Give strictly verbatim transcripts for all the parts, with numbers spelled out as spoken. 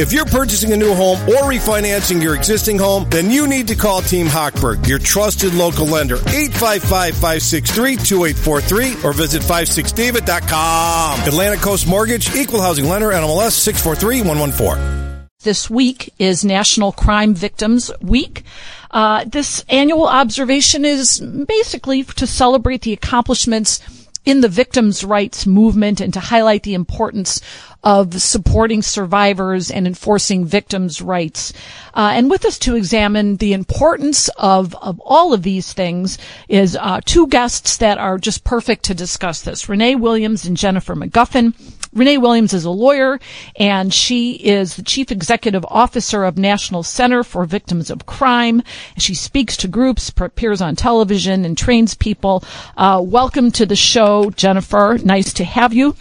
If you're purchasing a new home or refinancing your existing home, then you need to call Team Hochberg, your trusted local lender. eight five five, five six three, two eight four three or visit five six david dot com. Atlantic Coast Mortgage, Equal Housing Lender, N M L S six four three one one four. This week is National Crime Victims Week. Uh, this annual observation is basically to celebrate the accomplishments in the victims' rights movement and to highlight the importance of supporting survivors and enforcing victims' rights. Uh, and with us to examine the importance of, of all of these things is uh, two guests that are just perfect to discuss this, Renee Williams and Jennifer McGuffin. Renee Williams is a lawyer, and she is the Chief Executive Officer of National Center for Victims of Crime. She speaks to groups, appears on television, and trains people. Uh, welcome to the show, Jennifer. Nice to have you.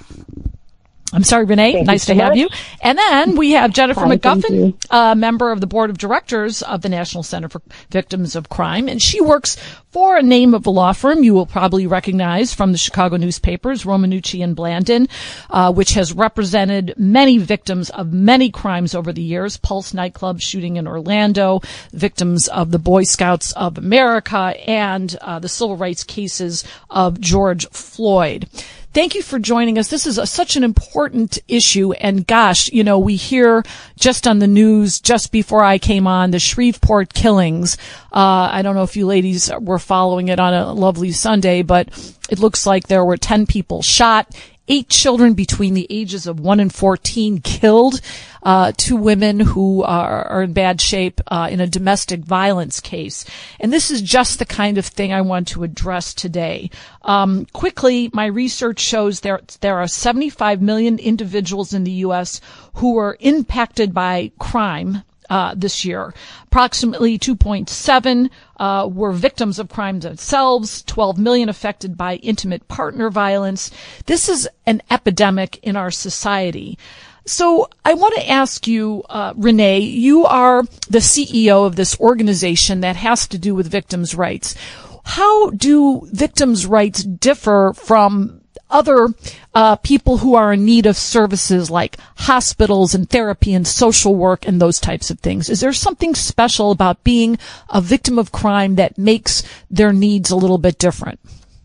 I'm sorry, Renee. Thank nice you so to have much. you. And then we have Jennifer Hi, McGuffin, a member of the board of directors of the National Center for Victims of Crime. And she works for a name of a law firm you will probably recognize from the Chicago newspapers, Romanucci and Blandin, uh, which has represented many victims of many crimes over the years. Pulse nightclub shooting in Orlando, victims of the Boy Scouts of America, and uh, the civil rights cases of George Floyd. Thank you for joining us. This is a, such an important issue. And gosh, you know, we hear just on the news just before I came on the Shreveport killings. Uh, I don't know if you ladies were following it on a lovely Sunday, but it looks like there were ten people shot. Eight children between the ages of one and fourteen killed, uh, two women who are, are in bad shape, uh, in a domestic violence case. And this is just the kind of thing I want to address today. Um, quickly, my research shows there, there are seventy-five million individuals in the U S who are impacted by crime. Uh, this year. Approximately two point seven uh, were victims of crime themselves, twelve million affected by intimate partner violence. This is an epidemic in our society. So I want to ask you, uh, Renee, you are the C E O of this organization that has to do with victims' rights. How do victims' rights differ from other uh people who are in need of services like hospitals and therapy and social work and those types of things? Is there something special about being a victim of crime that makes their needs a little bit different?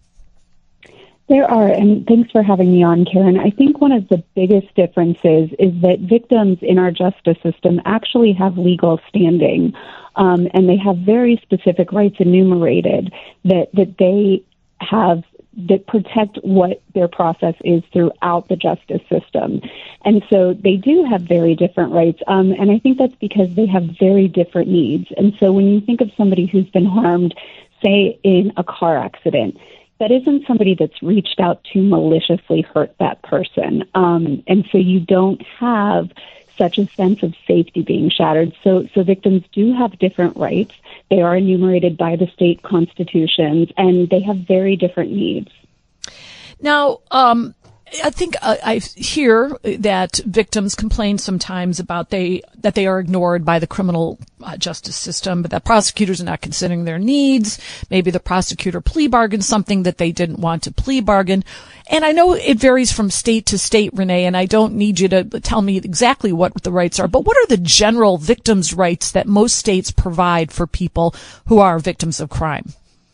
There are, and thanks for having me on, Karen. I think one of the biggest differences is that victims in our justice system actually have legal standing, um, and they have very specific rights enumerated that, that they have that protect what their process is throughout the justice system. And so they do have very different rights, um, and I think that's because they have very different needs. And so when you think of somebody who's been harmed, say, in a car accident, that isn't somebody that's reached out to maliciously hurt that person. Um, and so you don't have such a sense of safety being shattered. So, so victims do have different rights. They are enumerated by the state constitutions, and they have very different needs. Now, um, I think uh, I hear that victims complain sometimes about they that they are ignored by the criminal uh, justice system, but that prosecutors are not considering their needs. Maybe the prosecutor plea bargained something that they didn't want to plea bargain. And I know it varies from state to state, Renee, and I don't need you to tell me exactly what the rights are, but what are the general victims' rights that most states provide for people who are victims of crime?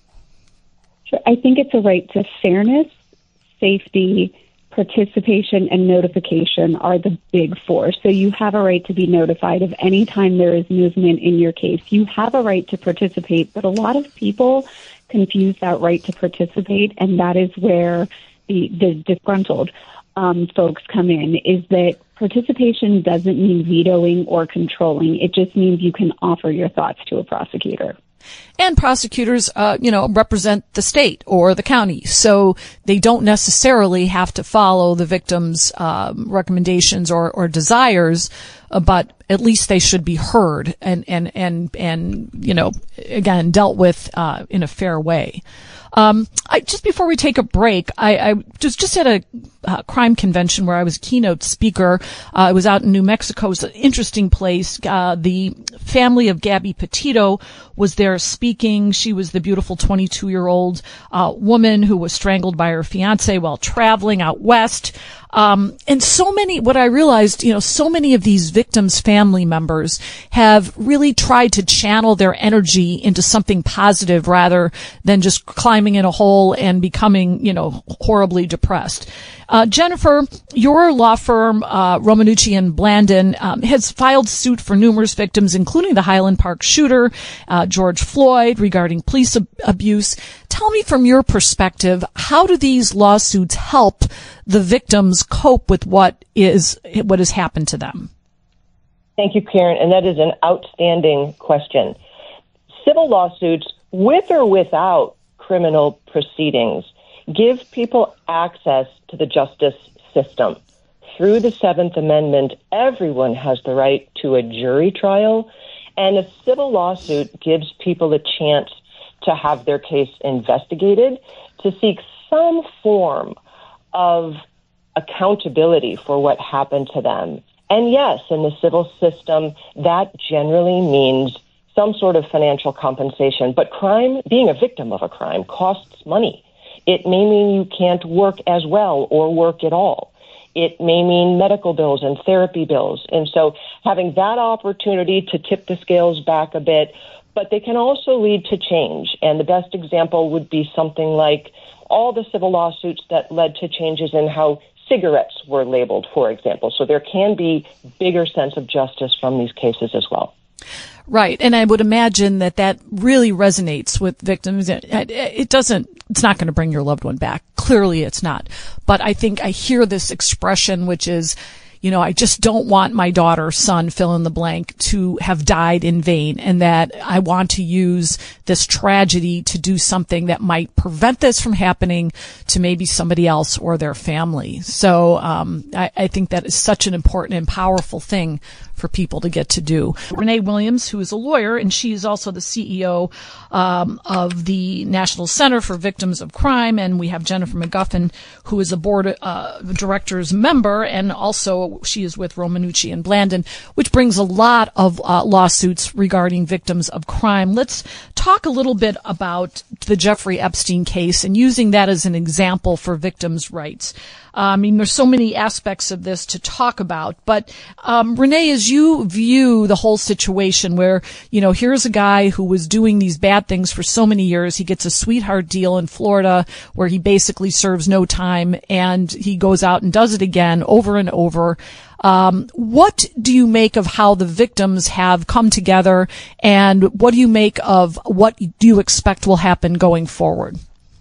Sure. I think it's a right to fairness, safety, participation, and notification are the big four. So you have a right to be notified of any time there is movement in your case. You have a right to participate, but a lot of people confuse that right to participate, and that is where the, the disgruntled um, folks come in, is that participation doesn't mean vetoing or controlling. It just means you can offer your thoughts to a prosecutor. And prosecutors, uh, you know, represent the state or the county, so they don't necessarily have to follow the victim's uh, recommendations or, or desires, uh, but at least they should be heard and and and and you know, again, dealt with uh, in a fair way. Um, I, just before we take a break, I, I just, just at a uh, crime convention where I was a keynote speaker. Uh, I was out in New Mexico. It was an interesting place. Uh, the family of Gabby Petito was there speaking. She was the beautiful twenty-two-year-old uh, woman who was strangled by her fiancé while traveling out west. Um, and so many, what I realized, you know, so many of these victims' family members have really tried to channel their energy into something positive rather than just climbing in a hole and becoming, you know, horribly depressed. Uh, Jennifer, your law firm, uh, Romanucci and Blandin, um, has filed suit for numerous victims, including the Highland Park shooter, uh, George Floyd, regarding police ab- abuse. Tell me from your perspective, how do these lawsuits help the victims cope with what is, what has happened to them? Thank you, Karen, and that is an outstanding question. Civil lawsuits, with or without criminal proceedings, give people access to the justice system. Through the Seventh Amendment, everyone has the right to a jury trial, and a civil lawsuit gives people a chance to have their case investigated, to seek some form of accountability for what happened to them. And yes, in the civil system, that generally means some sort of financial compensation. But crime, being a victim of a crime, costs money. It may mean you can't work as well or work at all. It may mean medical bills and therapy bills. And so having that opportunity to tip the scales back a bit, but they can also lead to change. And the best example would be something like all the civil lawsuits that led to changes in how cigarettes were labeled, for example. So there can be bigger sense of justice from these cases as well. Right. And I would imagine that that really resonates with victims. It, it doesn't, it's not going to bring your loved one back. Clearly it's not. But I think I hear this expression, which is, you know, I just don't want my daughter, son, fill in the blank, to have died in vain, and that I want to use this tragedy to do something that might prevent this from happening to maybe somebody else or their family. So um, I, I think that is such an important and powerful thing for people to get to do. Renee Williams, who is a lawyer, and she is also the C E O um, of the National Center for Victims of Crime, and we have Jennifer McGuffin, who is a board uh, directors member, and also she is with Romanucci and Blandin, which brings a lot of uh, lawsuits regarding victims of crime. Let's talk a little bit about the Jeffrey Epstein case and using that as an example for victims' rights. Uh, I mean, there's so many aspects of this to talk about, but um, Renee, as you view the whole situation where, you know, here's a guy who was doing these bad things for so many years, he gets a sweetheart deal in Florida where he basically serves no time, and he goes out and does it again over and over. Um, what do you make of how the victims have come together, and what do you make of what do you expect will happen going forward?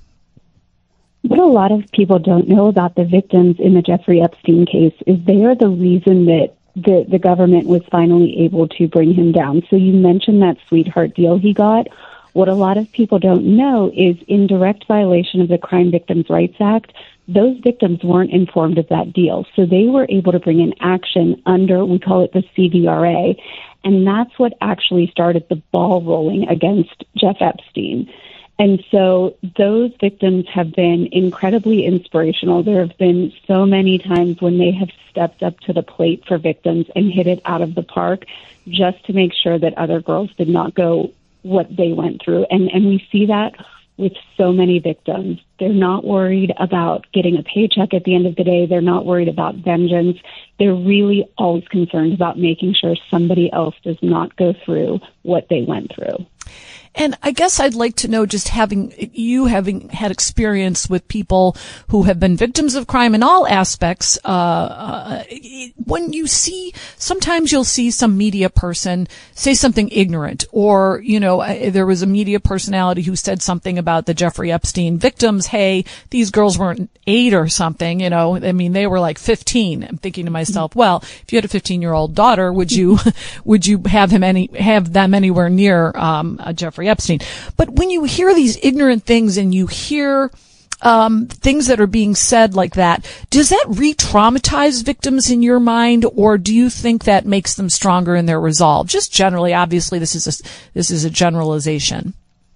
What a lot of people don't know about the victims in the Jeffrey Epstein case is they are the reason that the, the government was finally able to bring him down. So you mentioned that sweetheart deal he got. What a lot of people don't know is, in direct violation of the Crime Victims' Rights Act, those victims weren't informed of that deal. So they were able to bring an action under, we call it the C V R A, and that's what actually started the ball rolling against Jeff Epstein. And so those victims have been incredibly inspirational. There have been so many times when they have stepped up to the plate for victims and hit it out of the park just to make sure that other girls did not go what they went through. And, and we see that with so many victims. They're not worried about getting a paycheck at the end of the day. They're not worried about vengeance. They're really always concerned about making sure somebody else does not go through what they went through. And I guess I'd like to know, just having you having had experience with people who have been victims of crime in all aspects, uh, uh, when you see, sometimes you'll see some media person say something ignorant, or, you know, there was a media personality who said something about the Jeffrey Epstein victims. Hey, these girls weren't eight or something, you know, I mean, they were like fifteen. I'm thinking to myself, well, if you had a fifteen year old daughter, would you, would you have him any, have them anywhere near, um, uh, Jeffrey Epstein? But when you hear these ignorant things and you hear um things that are being said like that, does that re-traumatize victims in your mind, or do you think that makes them stronger in their resolve? Just generally, obviously this is a, this is a generalization.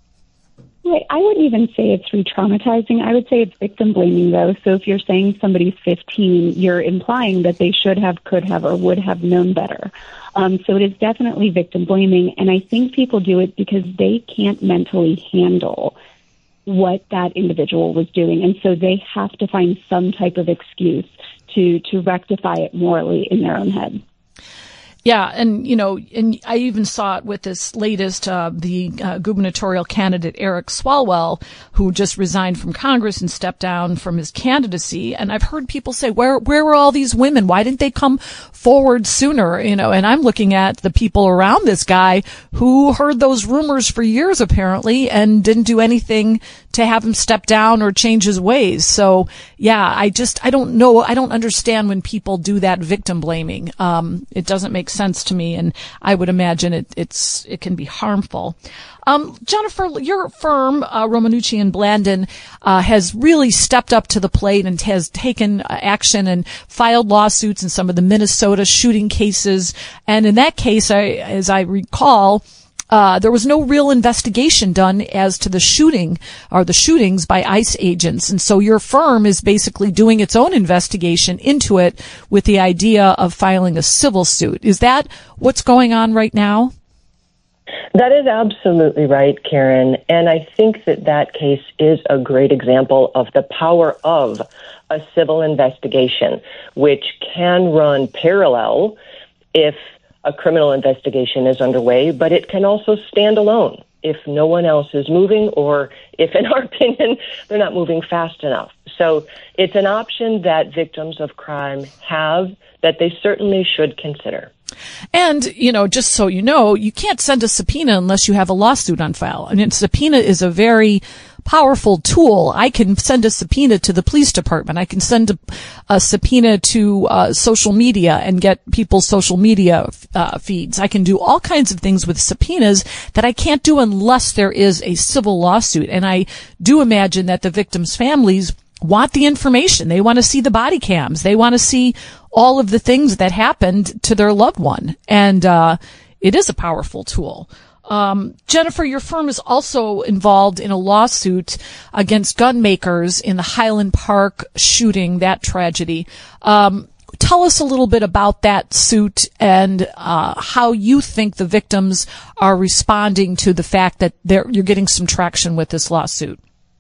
Right. I wouldn't even say it's re-traumatizing. I would say it's victim blaming, though. So if you're saying somebody's fifteen, you're implying that they should have, could have, or would have known better. Um, so it is definitely victim blaming. And I think people do it because they can't mentally handle what that individual was doing. And so they have to find some type of excuse to, to rectify it morally in their own head. Yeah, and, you know, and I even saw it with this latest, uh, the uh, gubernatorial candidate Eric Swalwell, who just resigned from Congress and stepped down from his candidacy. And I've heard people say, where, where were all these women? Why didn't they come forward sooner? You know, and I'm looking at the people around this guy who heard those rumors for years, apparently, and didn't do anything to have him step down or change his ways. So, yeah, I just, I don't know, I don't understand when people do that victim blaming. Um, it doesn't make sense to me, and I would imagine it, it's, it can be harmful. Um, Jennifer, your firm, uh, Romanucci and Blandin, uh, has really stepped up to the plate and has taken uh, action and filed lawsuits in some of the Minnesota shooting cases. And in that case, I, as I recall, Uh, there was no real investigation done as to the shooting or the shootings by ICE agents. And so your firm is basically doing its own investigation into it with the idea of filing a civil suit. Is that what's going on right now? That is absolutely right, Karen. And I think that that case is a great example of the power of a civil investigation, which can run parallel if a criminal investigation is underway, but it can also stand alone if no one else is moving, or if, in our opinion, they're not moving fast enough. So it's an option that victims of crime have that they certainly should consider. And, you know, just so you know, you can't send a subpoena unless you have a lawsuit on file. I mean, subpoena is a very powerful tool. I can send a subpoena to the police department. I can send a, a subpoena to uh, social media and get people's social media uh, feeds. I can do all kinds of things with subpoenas that I can't do unless there is a civil lawsuit. And I do imagine that the victims' families want the information. They want to see the body cams. They want to see all of the things that happened to their loved one. And uh it is a powerful tool. Um, Jennifer, your firm is also involved in a lawsuit against gun makers in the Highland Park shooting, that tragedy. Um, tell us a little bit about that suit and uh, how you think the victims are responding to the fact that they're, you're getting some traction with this lawsuit.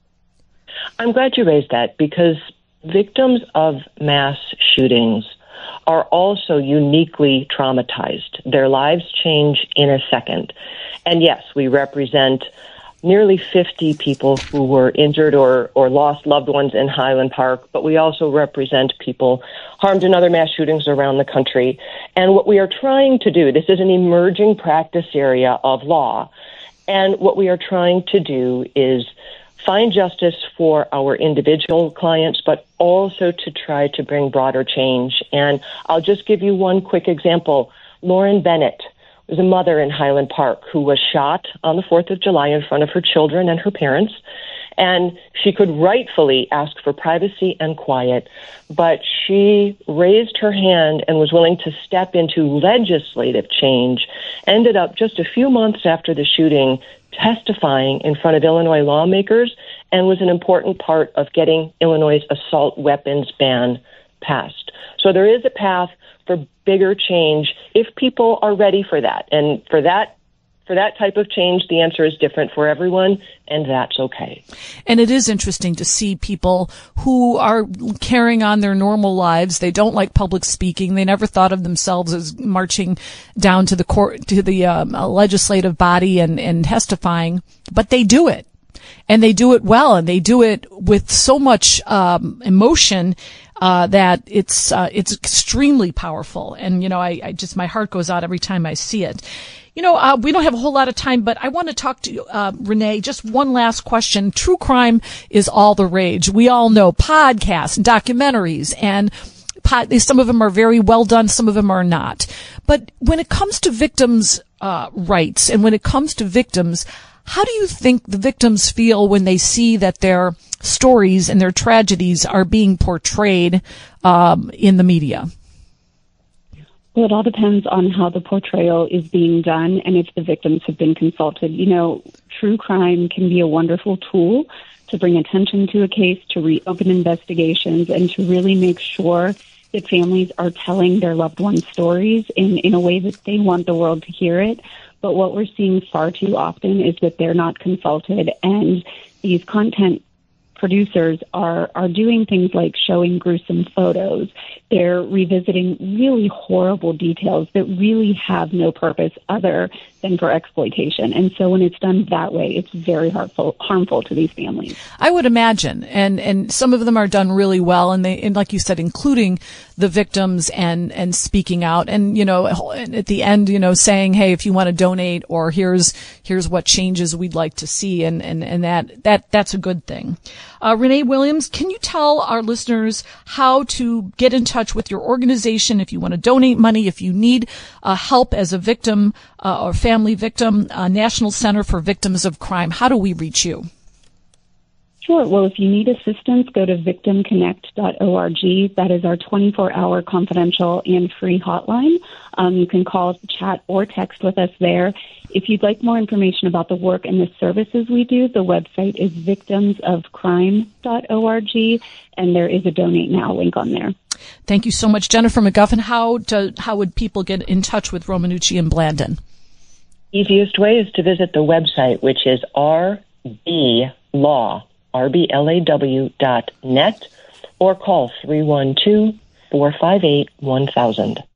I'm glad you raised that, because victims of mass shootings are also uniquely traumatized. Their lives change in a second. And yes, we represent nearly fifty people who were injured or, or lost loved ones in Highland Park, but we also represent people harmed in other mass shootings around the country. And what we are trying to do, this is an emerging practice area of law, and what we are trying to do is find justice for our individual clients, but also to try to bring broader change. And I'll just give you one quick example. Lauren Bennett was a mother in Highland Park who was shot on the fourth of July in front of her children and her parents. And she could rightfully ask for privacy and quiet, but she raised her hand and was willing to step into legislative change, ended up just a few months after the shooting testifying in front of Illinois lawmakers, and was an important part of getting Illinois' assault weapons ban passed. So there is a path for bigger change if people are ready for that. And for that For that type of change, the answer is different for everyone, and that's okay. And it is interesting to see people who are carrying on their normal lives. They don't like public speaking. They never thought of themselves as marching down to the court, to the um, legislative body and, and testifying, but they do it. And they do it well, and they do it with so much um, emotion uh that it's uh, it's extremely powerful. And, you know, I, I just, my heart goes out every time I see it. You know, uh, we don't have a whole lot of time, but I want to talk to uh, Renee. Just one last question. True crime is all the rage. We all know podcasts and documentaries, and pod, some of them are very well done, some of them are not. But when it comes to victims' uh, rights, and when it comes to victims, how do you think the victims feel when they see that their stories and their tragedies are being portrayed um, in the media? Well, it all depends on how the portrayal is being done and if the victims have been consulted. You know, true crime can be a wonderful tool to bring attention to a case, to reopen investigations, and to really make sure that families are telling their loved ones' stories in, in a way that they want the world to hear it. But what we're seeing far too often is that they're not consulted, and these content producers are, are doing things like showing gruesome photos. They're revisiting really horrible details that really have no purpose other than for exploitation. And so when it's done that way, it's very harmful, harmful to these families. I would imagine. And, and some of them are done really well. And they, and like you said, including the victims and, and speaking out. And, you know, at the end, you know, saying, hey, if you want to donate, or here's, here's what changes we'd like to see. And, and, and that, that, that's a good thing. Uh, Renee Williams, can you tell our listeners how to get in touch with your organization if you want to donate money, if you need uh, help as a victim uh, or family victim, uh, National Center for Victims of Crime? How do we reach you? Sure. Well, if you need assistance, go to victim connect dot org. That is our twenty-four hour confidential and free hotline. Um, you can call, chat, or text with us there. If you'd like more information about the work and the services we do, the website is victims of crime dot org, and there is a Donate Now link on there. Thank you so much, Jennifer McGuffin. How to, how would people get in touch with Romanucci and Blandin? Easiest way is to visit the website, which is r b law, R B L A W dot net, or call three one two, four five eight, one thousand.